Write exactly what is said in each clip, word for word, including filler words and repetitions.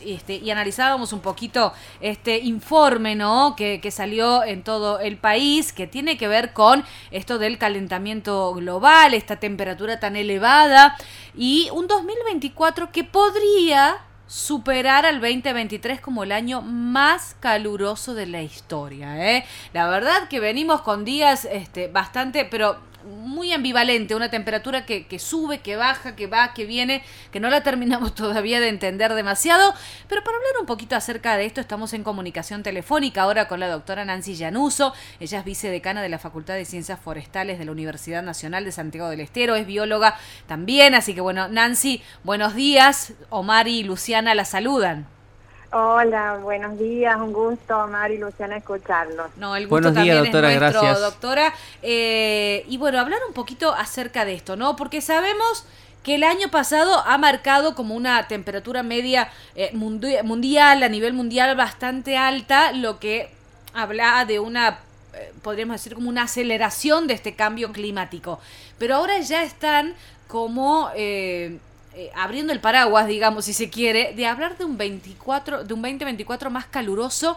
este, y analizábamos un poquito este informe, ¿no? Que, que salió en todo el país, que tiene que ver con esto del calentamiento global, esta temperatura tan elevada, y un dos mil veinticuatro que podría superar al veinte veintitrés como el año más caluroso de la historia, ¿eh? La verdad que venimos con días este, bastante, pero muy ambivalente, una temperatura que, que sube, que baja, que va, que viene, que no la terminamos todavía de entender demasiado, pero para hablar un poquito acerca de esto estamos en comunicación telefónica ahora con la doctora Nancy Llanuso. Ella es vicedecana de la Facultad de Ciencias Forestales de la Universidad Nacional de Santiago del Estero, es bióloga también, así que bueno, Nancy, buenos días, Omar y Luciana la saludan. Hola, buenos días, un gusto, Omar y Luciana, escucharlos. No, el gusto Buenos días, también doctora, es nuestro, gracias. doctora. Eh, y bueno, hablar un poquito acerca de esto, ¿no? Porque sabemos que el año pasado ha marcado como una temperatura media eh, mundi- mundial, a nivel mundial bastante alta, lo que habla de una, eh, podríamos decir, como una aceleración de este cambio climático. Pero ahora ya están como... Eh, Eh, abriendo el paraguas, digamos, si se quiere, de hablar de un veinticuatro, de un veinte veinticuatro más caluroso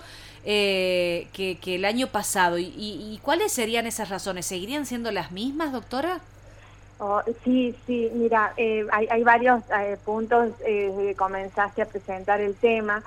eh, que, que el año pasado. ¿Y, y, y cuáles serían esas razones? ¿Seguirían siendo las mismas, doctora? Oh, sí, sí, mira, eh, hay, hay varios eh, puntos eh, que comenzaste a presentar el tema.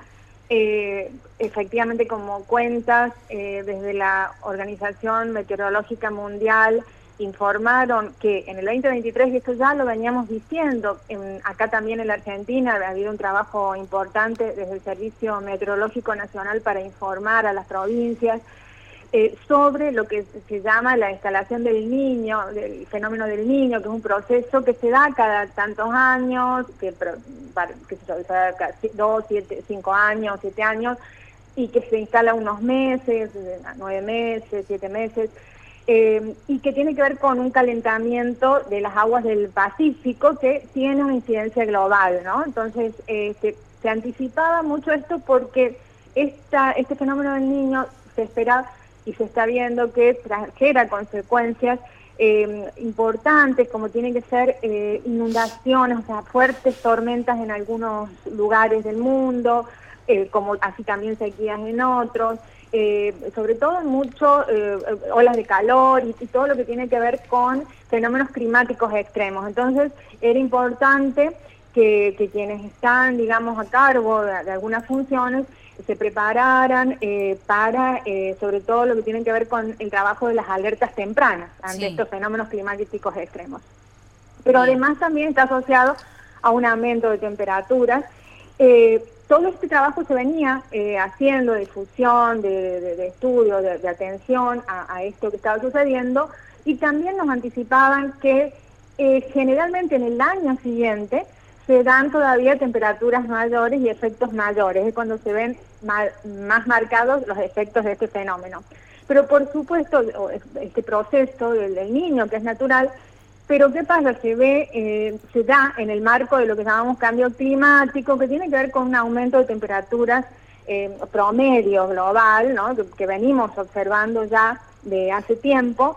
Eh, efectivamente, como cuentas, eh, desde la Organización Meteorológica Mundial informaron que en el veinte veintitrés, y esto ya lo veníamos diciendo, en, acá también en la Argentina ha habido un trabajo importante desde el Servicio Meteorológico Nacional para informar a las provincias eh, sobre lo que se llama la instalación del niño, del fenómeno del niño, que es un proceso que se da cada tantos años, que, que se da cada dos, siete, cinco años, siete años, y que se instala unos meses, nueve meses, siete meses, Eh, y que tiene que ver con un calentamiento de las aguas del Pacífico que tiene una incidencia global, ¿no? Entonces, eh, se, se anticipaba mucho esto porque esta, este fenómeno del Niño se espera y se está viendo que trajera consecuencias eh, importantes, como tienen que ser eh, inundaciones, o sea, fuertes tormentas en algunos lugares del mundo, eh, como así también sequías en otros. Eh, sobre todo mucho eh, olas de calor y, y todo lo que tiene que ver con fenómenos climáticos extremos. Entonces era importante que, que quienes están, digamos, a cargo de, de algunas funciones se prepararan eh, para, eh, sobre todo lo que tiene que ver con el trabajo de las alertas tempranas ante Sí. estos fenómenos climáticos extremos. Pero Bien. además también está asociado a un aumento de temperaturas. Eh, Todo este trabajo se venía eh, haciendo, de difusión, de, de, de estudio, de, de atención a, a esto que estaba sucediendo, y también nos anticipaban que eh, generalmente en el año siguiente se dan todavía temperaturas mayores y efectos mayores, es cuando se ven ma- más marcados los efectos de este fenómeno. Pero por supuesto, este proceso del, del niño, que es natural, pero ¿qué pasa? Se ve, eh, se da en el marco de lo que llamamos cambio climático, que tiene que ver con un aumento de temperaturas eh, promedio global, ¿no? que, que venimos observando ya de hace tiempo,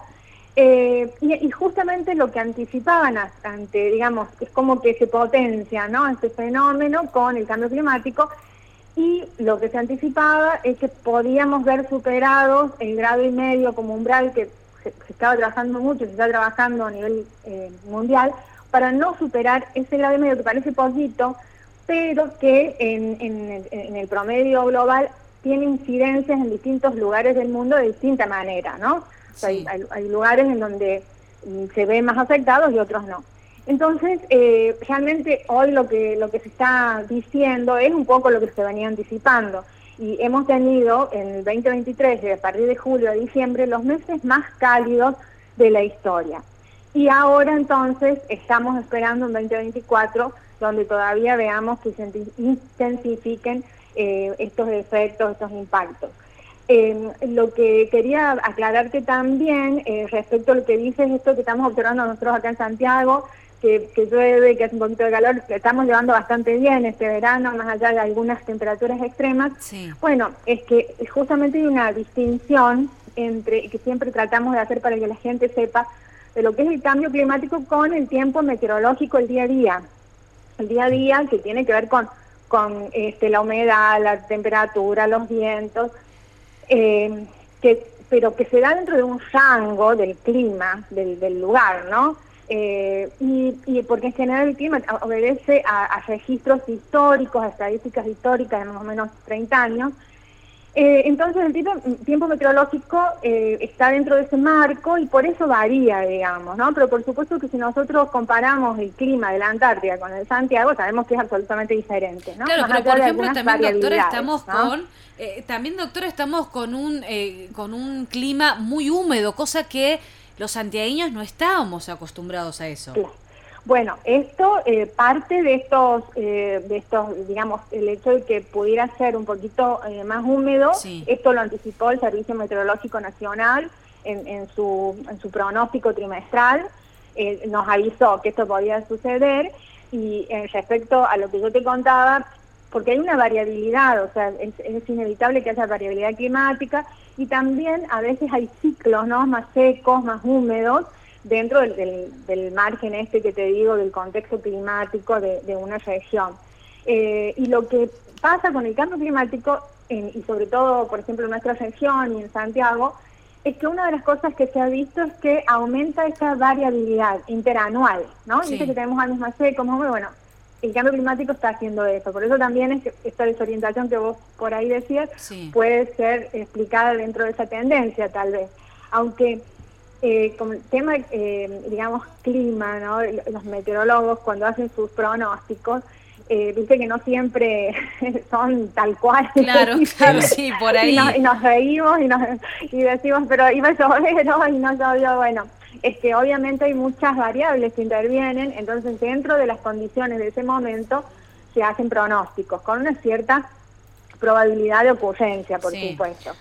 eh, y, y justamente lo que anticipaban ante, digamos, es como que se potencia, ¿no?, este fenómeno con el cambio climático, y lo que se anticipaba es que podíamos ver superados el grado y medio como umbral que Se, se estaba trabajando mucho, se está trabajando a nivel eh, mundial, para no superar ese grado y medio que parece poquito, pero que en, en, en el promedio global tiene incidencias en distintos lugares del mundo de distinta manera, ¿no? O sea, Sí. hay, hay, hay lugares en donde se ven más afectados y otros no. Entonces, eh, realmente hoy lo que, lo que se está diciendo es un poco lo que se venía anticipando. Y hemos tenido en el veinte veintitrés, a partir de julio a diciembre, los meses más cálidos de la historia. Y ahora entonces estamos esperando un veinte veinticuatro donde todavía veamos que se intensifiquen eh, estos efectos, estos impactos. Eh, lo que quería aclararte también eh, respecto a lo que dices, esto que estamos observando nosotros acá en Santiago, que, que llueve, que hace un poquito de calor, que estamos llevando bastante bien este verano, más allá de algunas temperaturas extremas. Sí. Bueno, es que justamente hay una distinción entre, que siempre tratamos de hacer para que la gente sepa, de lo que es el cambio climático con el tiempo meteorológico, el día a día. El día a día que tiene que ver con con este, la humedad, la temperatura, los vientos, eh, que, pero que se da dentro de un rango del clima del, del lugar, ¿no? Eh, y, y porque en general el clima obedece a, a registros históricos, a estadísticas históricas de más o menos treinta años. Eh, entonces el tipo, tiempo meteorológico eh, está dentro de ese marco y por eso varía, digamos, ¿no? Pero por supuesto que si nosotros comparamos el clima de la Antártida con el de Santiago, sabemos que es absolutamente diferente, ¿no? Claro, Más pero por allá de ejemplo algunas también, doctora, variabilidades, estamos ¿no? con, eh, también doctora, estamos con un, eh, con un clima muy húmedo, cosa que los santiagueños no estábamos acostumbrados a eso. Sí. Bueno, esto eh, parte de estos, eh, de estos, digamos, el hecho de que pudiera ser un poquito eh, más húmedo, Sí. esto lo anticipó el Servicio Meteorológico Nacional en, en, su, en su pronóstico trimestral, eh, nos avisó que esto podía suceder y en respecto a lo que yo te contaba, porque hay una variabilidad, o sea, es, es inevitable que haya variabilidad climática y también a veces hay ciclos, ¿no? Más secos, más húmedos, dentro del, del, del margen este que te digo, del contexto climático de, de una región. Eh, y lo que pasa con el cambio climático, en, y sobre todo, por ejemplo, en nuestra región y en Santiago, es que una de las cosas que se ha visto es que aumenta esa variabilidad interanual, ¿no? Sí. Dice que tenemos años más secos, muy bueno, el cambio climático está haciendo eso. Por eso también es que esta desorientación que vos por ahí decías Sí. puede ser explicada dentro de esa tendencia, tal vez. Aunque... Eh, como el tema, eh, digamos, clima, ¿no? Los meteorólogos cuando hacen sus pronósticos, eh, dice que no siempre son tal cual. Claro, claro, sí, por ahí. Y, no, y nos reímos y, nos, y decimos, pero iba a llover, ¿no? Y no llovió. Bueno, es que obviamente hay muchas variables que intervienen, entonces dentro de las condiciones de ese momento se hacen pronósticos con una cierta probabilidad de ocurrencia, por Sí. supuesto.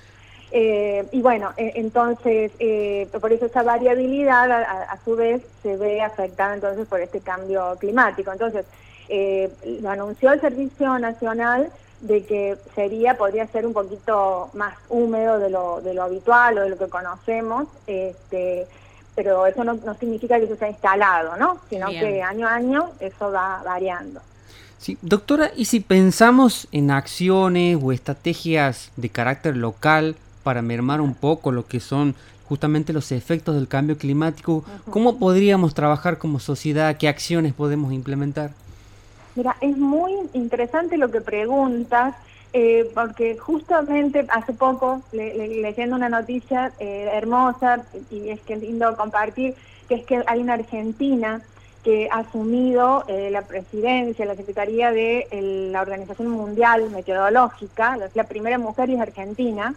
Eh, y bueno, eh, entonces, eh, por eso esa variabilidad a, a su vez se ve afectada entonces por este cambio climático. Entonces, eh, lo anunció el Servicio Nacional de que sería, podría ser un poquito más húmedo de lo, de lo habitual o de lo que conocemos, este, pero eso no, no significa que eso sea instalado, ¿no? Sino Bien. que año a año eso va variando. Sí, doctora, ¿y si pensamos en acciones o estrategias de carácter local para mermar un poco lo que son justamente los efectos del cambio climático, Uh-huh. cómo podríamos trabajar como sociedad? ¿Qué acciones podemos implementar? Mira, es muy interesante lo que preguntas, eh, porque justamente hace poco, le, le, leyendo una noticia eh, hermosa, y es que es lindo compartir, que es que hay una argentina que ha asumido eh, la presidencia, la secretaría de el, la Organización Mundial Meteorológica, es la primera mujer y es argentina,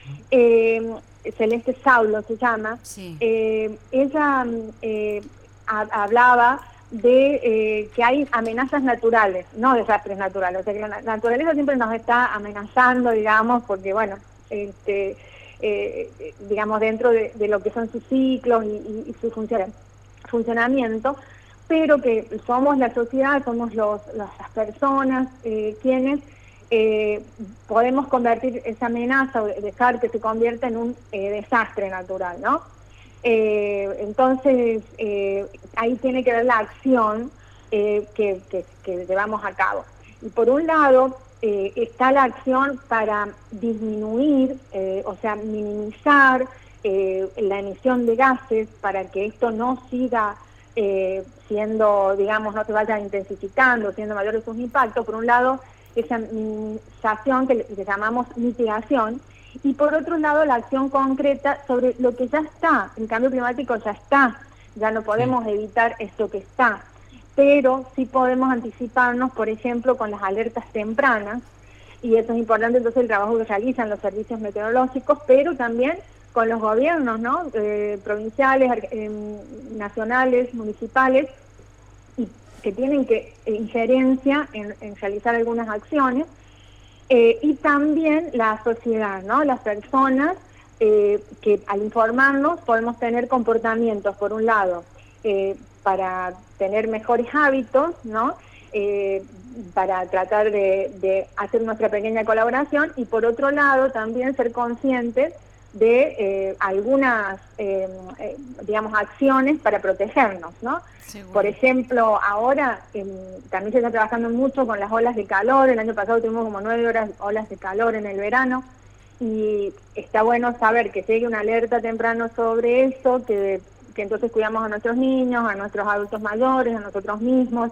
eh, Celeste Saulo se llama. Sí. eh, ella eh, ha, hablaba de eh, que hay amenazas naturales, no desastres naturales, o sea que la naturaleza siempre nos está amenazando, digamos, porque bueno, este, eh, digamos dentro de, de lo que son sus ciclos y, y, y su funciona, funcionamiento, pero que somos la sociedad, somos los, las personas eh, quienes eh, podemos convertir esa amenaza o dejar que se convierta en un eh, desastre natural, ¿no? Eh, entonces, eh, ahí tiene que ver la acción eh, que, que, que llevamos a cabo. Y por un lado, eh, está la acción para disminuir, eh, o sea, minimizar eh, la emisión de gases para que esto no siga eh, siendo, digamos, no se vaya intensificando, siendo mayores sus impactos. Por un lado, esa minimización que le, que llamamos mitigación, y por otro lado la acción concreta sobre lo que ya está. El cambio climático ya está, ya no podemos evitar esto que está, pero sí podemos anticiparnos, por ejemplo, con las alertas tempranas, y eso es importante entonces el trabajo que realizan los servicios meteorológicos, pero también con los gobiernos, ¿no? Eh, provinciales, eh, nacionales, municipales, y que tienen que eh, injerencia en, en realizar algunas acciones. Eh, y también la sociedad, ¿no? Las personas eh, que al informarnos podemos tener comportamientos, por un lado, eh, para tener mejores hábitos, ¿no? Eh, para tratar de, de hacer nuestra pequeña colaboración, y por otro lado también ser conscientes de eh, algunas, eh, eh, digamos, acciones para protegernos, ¿no? Seguro. Por ejemplo, ahora eh, también se está trabajando mucho con las olas de calor. El año pasado tuvimos como nueve horas, olas de calor en el verano, y está bueno saber que llegue una alerta temprano sobre eso, que, que entonces cuidamos a nuestros niños, a nuestros adultos mayores, a nosotros mismos.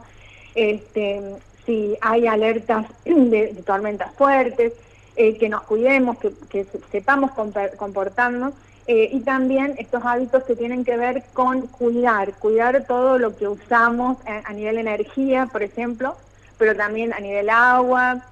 Este, si hay alertas de, de tormentas fuertes, eh, que nos cuidemos, que, que sepamos comportarnos, eh, y también estos hábitos que tienen que ver con cuidar, cuidar todo lo que usamos a, a nivel energía, por ejemplo, pero también a nivel agua,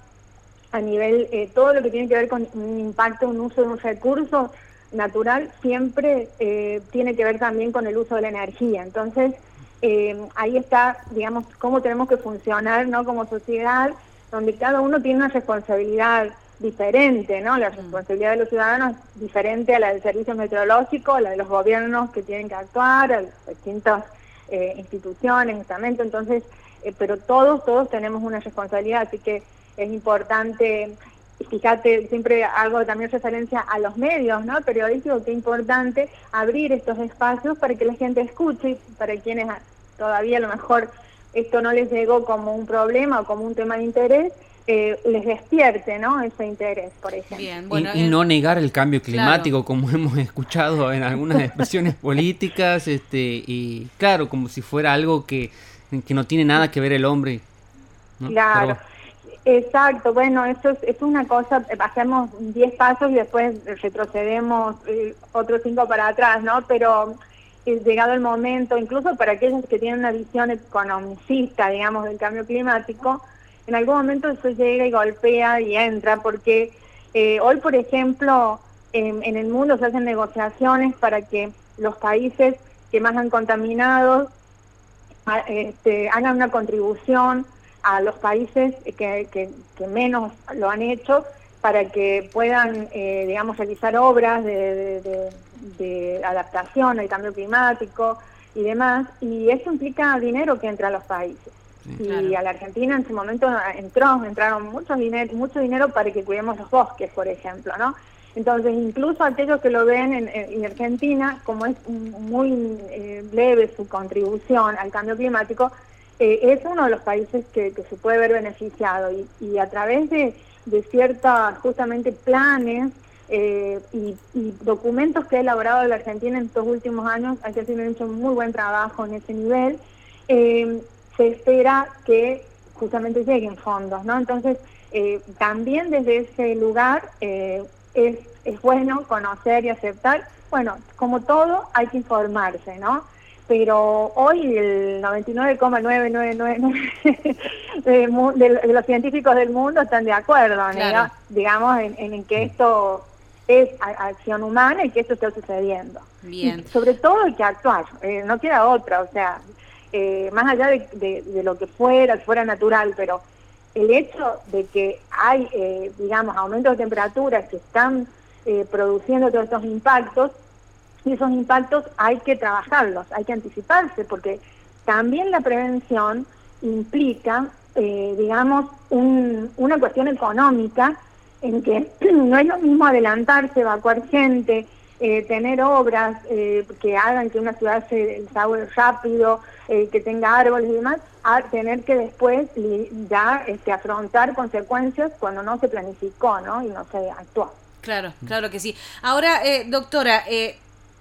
a nivel, eh, todo lo que tiene que ver con un impacto, un uso de un recurso natural, siempre eh, tiene que ver también con el uso de la energía. Entonces, eh, ahí está, digamos, cómo tenemos que funcionar, ¿no?, como sociedad, donde cada uno tiene una responsabilidad diferente, ¿no? La responsabilidad de los ciudadanos es diferente a la del servicio meteorológico, a la de los gobiernos que tienen que actuar, a las distintas eh, instituciones, estamentos. Entonces, eh, pero todos, todos tenemos una responsabilidad, así que es importante. Fíjate, siempre hago también referencia a los medios, ¿no?, periodísticos, que es importante abrir estos espacios para que la gente escuche, para quienes todavía a lo mejor esto no les llegó como un problema o como un tema de interés, eh, les despierte, ¿no?, ese interés, por ejemplo. Bien, bueno, y, y no negar el cambio climático, claro, como hemos escuchado en algunas expresiones políticas, este y claro, como si fuera algo que, que no tiene nada que ver el hombre, ¿no? Claro. Pero, exacto, bueno, eso es, es una cosa, hacemos diez pasos y después retrocedemos eh, otros cinco para atrás, ¿no? Pero es llegado el momento, incluso para aquellos que tienen una visión economicista, digamos, del cambio climático, en algún momento eso llega y golpea y entra, porque eh, hoy, por ejemplo, en, en el mundo se hacen negociaciones para que los países que más han contaminado a, este, hagan una contribución a los países que, que, que menos lo han hecho, para que puedan, eh, digamos, realizar obras de, de, de, de adaptación al cambio climático y demás, y eso implica dinero que entra a los países. Sí, y claro, a la Argentina en su momento entró, entraron mucho dinero, mucho dinero para que cuidemos los bosques, por ejemplo, ¿no? Entonces, incluso aquellos que lo ven en, en Argentina, como es muy eh, leve su contribución al cambio climático, eh, es uno de los países que, que se puede ver beneficiado, y, y a través de, de ciertos, justamente, planes eh, y, y documentos que ha elaborado la Argentina en estos últimos años, hay que decir, han hecho un muy buen trabajo en ese nivel. Eh, se espera que justamente lleguen fondos, ¿no? Entonces, eh, también desde ese lugar eh, es, es bueno conocer y aceptar. Bueno, como todo, hay que informarse, ¿no? Pero hoy el noventa y nueve coma novecientos noventa y nueve de, de los científicos del mundo están de acuerdo, claro, ¿no?, digamos, en, en que esto es acción humana y que esto está sucediendo. Bien. Y sobre todo hay que actuar, eh, no queda otra, o sea, Eh, más allá de, de, de lo que fuera, fuera natural, pero el hecho de que hay, eh, digamos, aumentos de temperaturas que están eh, produciendo todos estos impactos, y esos impactos hay que trabajarlos, hay que anticiparse, porque también la prevención implica, eh, digamos, un, una cuestión económica, en que no es lo mismo adelantarse, evacuar gente, Eh, tener obras eh, que hagan que una ciudad se desagüe rápido, eh, que tenga árboles y demás, a tener que después ya este, afrontar consecuencias cuando no se planificó, ¿no?, y no se actuó. Claro, claro que sí. Ahora, eh, doctora, eh,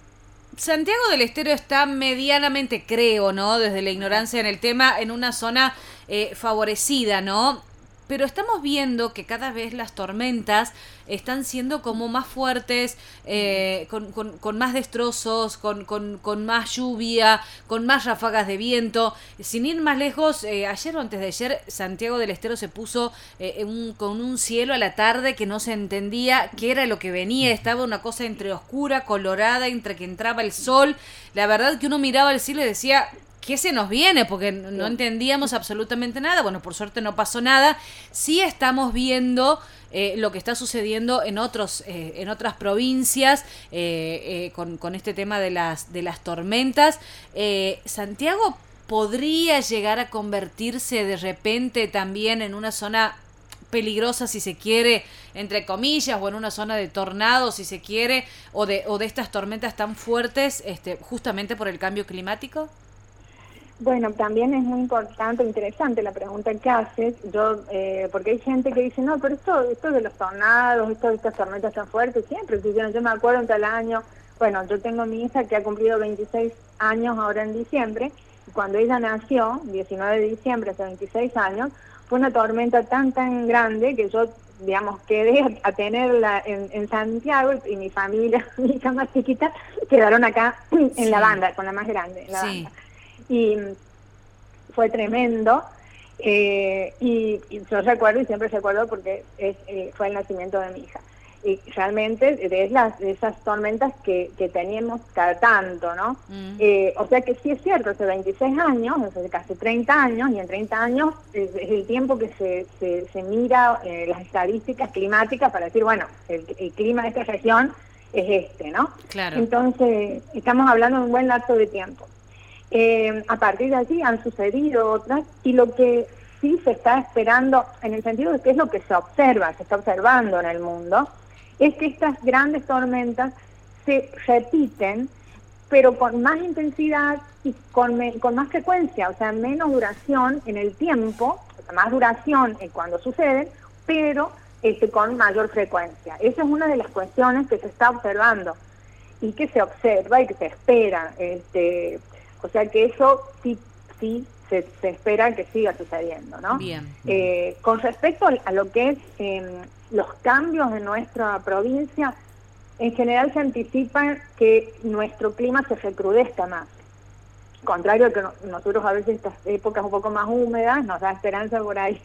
Santiago del Estero está medianamente, creo, ¿no?, desde la ignorancia en el tema, en una zona eh, favorecida, ¿no?, pero estamos viendo que cada vez las tormentas están siendo como más fuertes, eh, con, con, con más destrozos, con, con, con más lluvia, con más ráfagas de viento. Sin ir más lejos, eh, ayer o antes de ayer, Santiago del Estero se puso eh, un, con un cielo a la tarde que no se entendía qué era lo que venía. Estaba una cosa entre oscura, colorada, entre que entraba el sol. La verdad que uno miraba el cielo y decía, ¿qué se nos viene? Porque no entendíamos absolutamente nada. Bueno, por suerte no pasó nada. Sí estamos viendo eh, lo que está sucediendo en otros, eh, en otras provincias eh, eh, con, con este tema de las, de las tormentas. Eh, Santiago podría llegar a convertirse de repente también en una zona peligrosa, si se quiere, entre comillas, o en una zona de tornado, si se quiere, o de, o de estas tormentas tan fuertes, este, justamente por el cambio climático? Bueno, también es muy importante, interesante la pregunta que haces, yo, eh, porque hay gente que dice, no, pero esto, esto de los tornados, esto de estas tormentas tan fuertes, siempre, yo, yo me acuerdo en tal año, bueno, yo tengo mi hija que ha cumplido veintiséis años ahora en diciembre, y cuando ella nació, diecinueve de diciembre, hace veintiséis años, fue una tormenta tan, tan grande que yo, digamos, quedé a, a tenerla en, en Santiago y, y mi familia, mi hija más chiquita, quedaron acá en sí. la banda, con la más grande, en la sí. banda. Y fue tremendo, eh, y, y yo recuerdo, y siempre recuerdo porque es, eh, fue el nacimiento de mi hija. Y realmente es las, de esas tormentas que, que teníamos cada tanto, ¿no? Mm. Eh, o sea que sí es cierto, hace veintiséis años, hace casi treinta años, y en treinta años es, es el tiempo que se, se, se mira eh, las estadísticas climáticas para decir, bueno, el, el clima de esta región es este, ¿no? Claro. Entonces, estamos hablando de un buen lapso de tiempo. Eh, a partir de allí han sucedido otras, y lo que sí se está esperando, en el sentido de que es lo que se observa, se está observando en el mundo, es que estas grandes tormentas se repiten, pero con más intensidad y con, me, con más frecuencia, o sea, menos duración en el tiempo, o sea, más duración en cuando suceden, pero este, con mayor frecuencia. Esa es una de las cuestiones que se está observando y que se observa y que se espera, este... O sea que eso sí, sí se, se espera que siga sucediendo, ¿no? Bien. Eh, con respecto a lo que es eh, los cambios en nuestra provincia, en general se anticipa que nuestro clima se recrudezca más. Contrario a que no, nosotros a veces estas épocas un poco más húmedas nos da esperanza por ahí,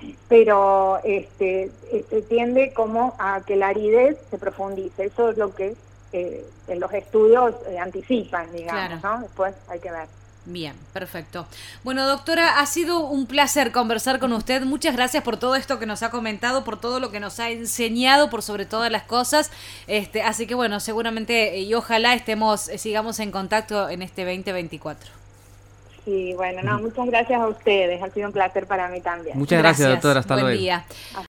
pero este, este tiende como a que la aridez se profundice. Eso es lo que Eh, en los estudios eh, anticipan, digamos, claro. ¿no? Después hay que ver. Bien, perfecto. Bueno, doctora, ha sido un placer conversar con usted. Muchas gracias por todo esto que nos ha comentado, por todo lo que nos ha enseñado, por sobre todas las cosas. Este, así que bueno, seguramente y ojalá estemos, sigamos en contacto en este veinte veinticuatro. Sí, bueno, no, muchas gracias a ustedes. Ha sido un placer para mí también. Muchas gracias, gracias doctora. Hasta Buen luego. Día.